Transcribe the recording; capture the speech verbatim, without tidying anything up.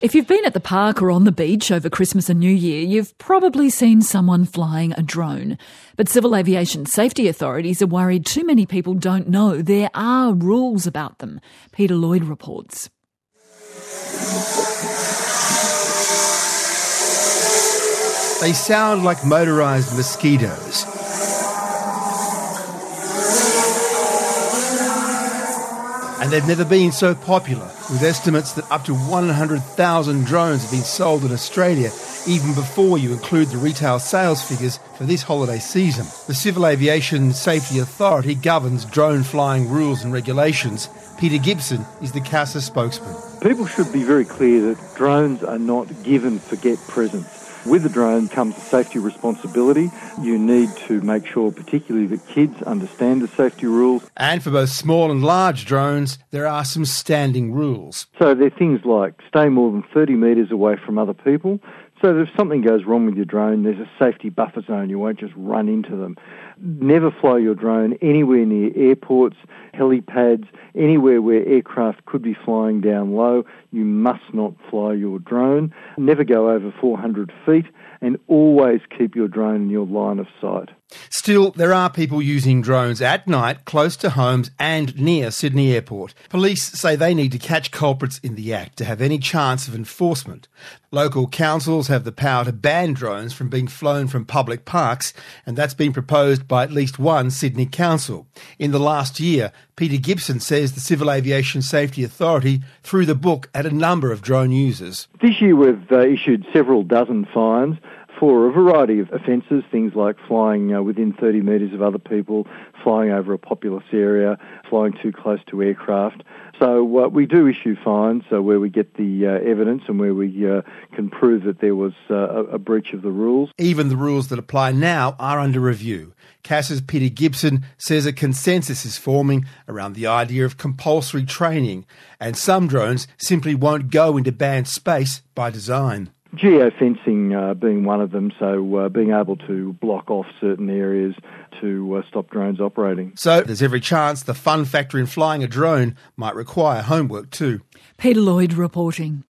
If you've been at the park or on the beach over Christmas and New Year, you've probably seen someone flying a drone. But civil aviation safety authorities are worried too many people don't know there are rules about them. Peter Lloyd reports. They sound like motorised mosquitoes. And they've never been so popular, with estimates that up to one hundred thousand drones have been sold in Australia, even before you include the retail sales figures for this holiday season. The Civil Aviation Safety Authority governs drone flying rules and regulations. Peter Gibson is the CASA spokesman. People should be very clear that drones are not given forget presents. With the drone comes a safety responsibility. You need to make sure particularly that kids understand the safety rules. And for both small and large drones, there are some standing rules. So there are things like stay more than thirty metres away from other people. So that if something goes wrong with your drone, there's a safety buffer zone. You won't just run into them. Never fly your drone anywhere near airports, helipads, anywhere where aircraft could be flying down low. You must not fly your drone. Never go over four hundred feet, and always keep your drone in your line of sight. Still, there are people using drones at night close to homes and near Sydney Airport. Police say they need to catch culprits in the act to have any chance of enforcement. Local councils have the power to ban drones from being flown from public parks, and that's been proposed by at least one Sydney council. In the last year, Peter Gibson says the Civil Aviation Safety Authority threw the book at a number of drone users. This year we've uh, issued several dozen fines for a variety of offences, things like flying uh, within thirty metres of other people, flying over a populous area, flying too close to aircraft. So uh, we do issue fines uh, where we get the uh, evidence and where we uh, can prove that there was uh, a, a breach of the rules. Even the rules that apply now are under review. CASA's Peter Gibson says a consensus is forming around the idea of compulsory training, and some drones simply won't go into banned space by design. Geofencing uh, being one of them, so uh, being able to block off certain areas to uh, stop drones operating. So there's every chance the fun factor in flying a drone might require homework too. Peter Lloyd reporting.